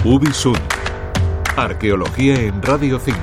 Ubisund. Arqueología en Radio 5.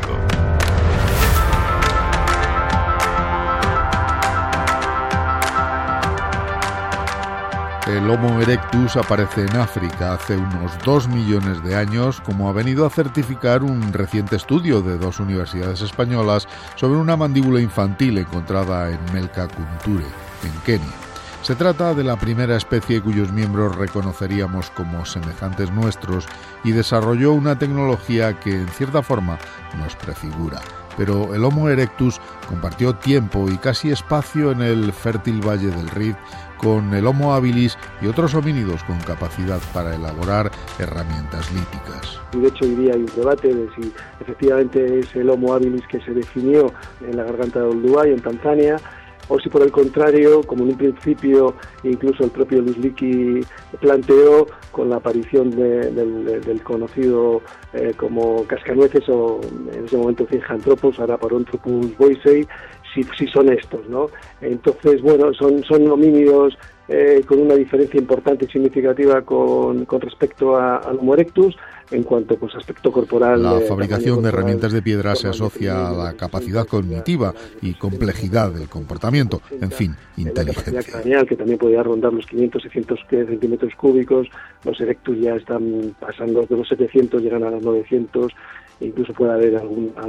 El Homo erectus aparece en África hace unos 2 millones de años, como ha venido a certificar un reciente estudio de 2 universidades españolas sobre una mandíbula infantil encontrada en Melka Kunture, en Kenia. Se trata de la primera especie cuyos miembros reconoceríamos como semejantes nuestros y desarrolló una tecnología que en cierta forma nos prefigura. Pero el Homo erectus compartió tiempo y casi espacio en el fértil Valle del Rift con el Homo habilis y otros homínidos con capacidad para elaborar herramientas líticas. Y de hecho hoy día hay un debate de si efectivamente es el Homo habilis que se definió en la garganta de Olduvai, en Tanzania, o si por el contrario, como en un principio incluso el propio Luis Leakey planteó con la aparición del conocido como cascanueces o en ese momento Zinjanthropus, ahora Paranthropus boisei, si son estos, ¿no? Entonces, bueno, son homínidos con una diferencia importante y significativa con respecto al Homo erectus, en cuanto pues aspecto corporal. La fabricación de herramientas de piedra se asocia a la capacidad cognitiva y complejidad del comportamiento, en fin, inteligencia. La capacidad craneal, que también podría rondar los 500-600 centímetros cúbicos, los erectus ya están pasando de los 700, llegan a los 900, e incluso puede haber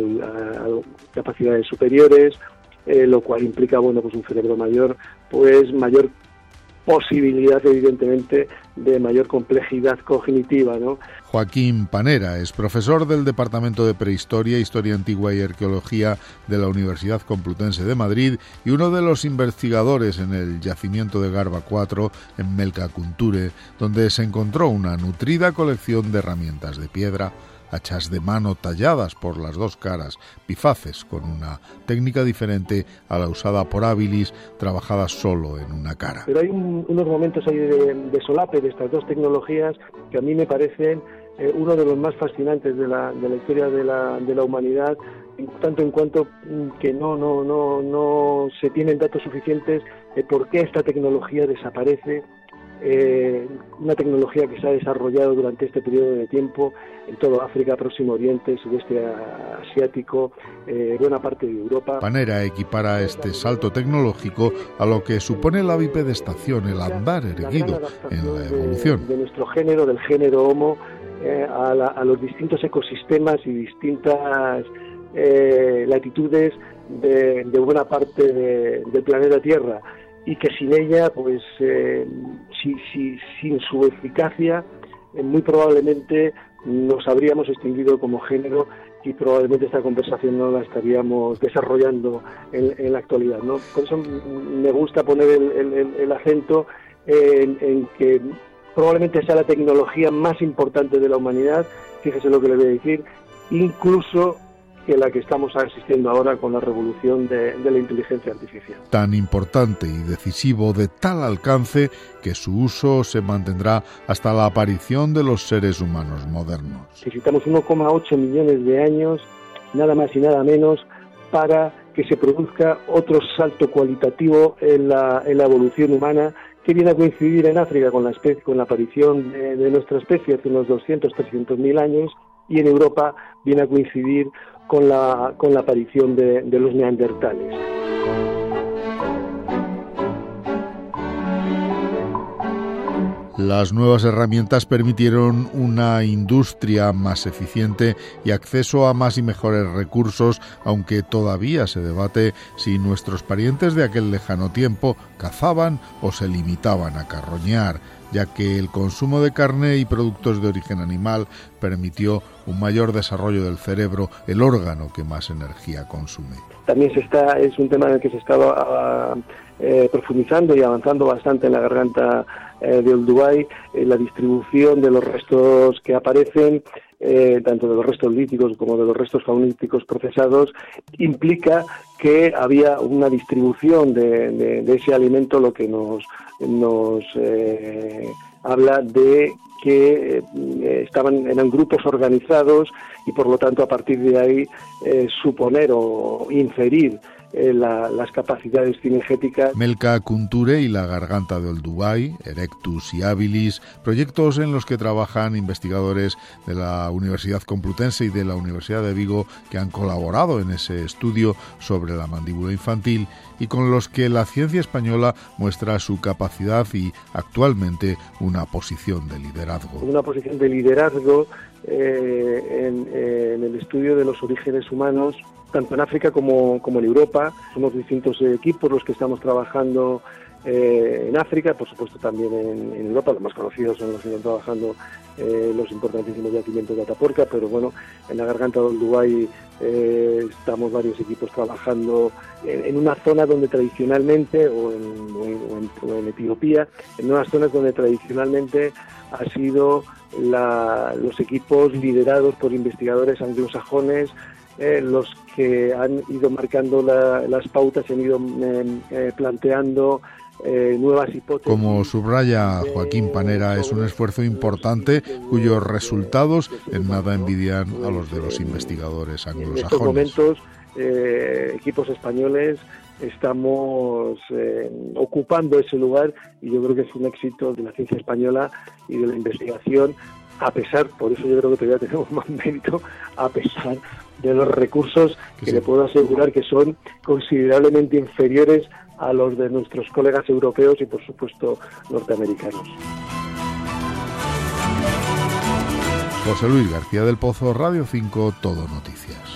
capacidades superiores, lo cual implica, bueno, pues un cerebro mayor, pues mayor posibilidad, evidentemente, de mayor complejidad cognitiva, ¿no? Joaquín Panera es profesor del Departamento de Prehistoria, Historia Antigua y Arqueología de la Universidad Complutense de Madrid y uno de los investigadores en el yacimiento de Garba IV, en Melka Kunture, donde se encontró una nutrida colección de herramientas de piedra, hachas de mano talladas por las dos caras, bifaces, con una técnica diferente a la usada por habilis, trabajadas solo en una cara. Pero hay unos momentos ahí de solape de estas dos tecnologías que a mí me parecen uno de los más fascinantes de la historia de la humanidad, tanto en cuanto que no se tienen datos suficientes de por qué esta tecnología desaparece. Una tecnología que se ha desarrollado durante este periodo de tiempo en todo África, Próximo Oriente, Sudeste Asiático, buena parte de Europa. Panera equipara este salto tecnológico a lo que supone la bipedestación, el andar erguido en la evolución. De nuestro género, del género Homo, a los distintos ecosistemas y distintas latitudes de buena parte del planeta Tierra. Y que sin ella, pues, sin su eficacia, muy probablemente nos habríamos extinguido como género y probablemente esta conversación no la estaríamos desarrollando en la actualidad, ¿no? Por eso me gusta poner el acento en que probablemente sea la tecnología más importante de la humanidad, fíjese lo que le voy a decir, incluso que la que estamos asistiendo ahora con la revolución de la inteligencia artificial. Tan importante y decisivo, de tal alcance que su uso se mantendrá hasta la aparición de los seres humanos modernos. Necesitamos 1,8 millones de años, nada más y nada menos, para que se produzca otro salto cualitativo en la evolución humana, que viene a coincidir en África con la aparición de nuestra especie hace unos 200-300.000 años, y en Europa viene a coincidir con la aparición de los neandertales. Las nuevas herramientas permitieron una industria más eficiente y acceso a más y mejores recursos, aunque todavía se debate si nuestros parientes de aquel lejano tiempo cazaban o se limitaban a carroñar, ya que el consumo de carne y productos de origen animal permitió un mayor desarrollo del cerebro, el órgano que más energía consume. También es un tema en el que se estaba profundizando y avanzando bastante en la garganta de Olduvai, la distribución de los restos que aparecen, tanto de los restos líticos como de los restos faunísticos procesados, implica que había una distribución de ese alimento, lo que nos habla de que eran grupos organizados y por lo tanto a partir de ahí suponer o inferir las capacidades cinegéticas. Melca Kunture y la garganta de Olduvai, Erectus y Habilis, proyectos en los que trabajan investigadores de la Universidad Complutense y de la Universidad de Vigo que han colaborado en ese estudio sobre la mandíbula infantil y con los que la ciencia española muestra su capacidad y actualmente una posición de liderazgo. Una posición de liderazgo en el estudio de los orígenes humanos, tanto en África como en Europa. Somos distintos equipos los que estamos trabajando en África, por supuesto también en Europa. Los más conocidos son los que están trabajando los importantísimos yacimientos de Atapuerca, pero bueno, en la garganta de Olduvai estamos varios equipos trabajando en una zona donde tradicionalmente, o en Etiopía, en unas zonas donde tradicionalmente ha sido los equipos liderados por investigadores anglosajones, los que han ido marcando las pautas y han ido planteando nuevas hipótesis. Como subraya Joaquín Panera, es un esfuerzo importante cuyos resultados en nada envidian a los de los investigadores anglosajones. En estos momentos, equipos españoles estamos ocupando ese lugar y yo creo que es un éxito de la ciencia española y de la investigación, a pesar, por eso yo creo que todavía tenemos más mérito, a pesar de los recursos que le puedo asegurar que son considerablemente inferiores a los de nuestros colegas europeos y por supuesto norteamericanos. José Luis García del Pozo, Radio 5, Todo Noticias.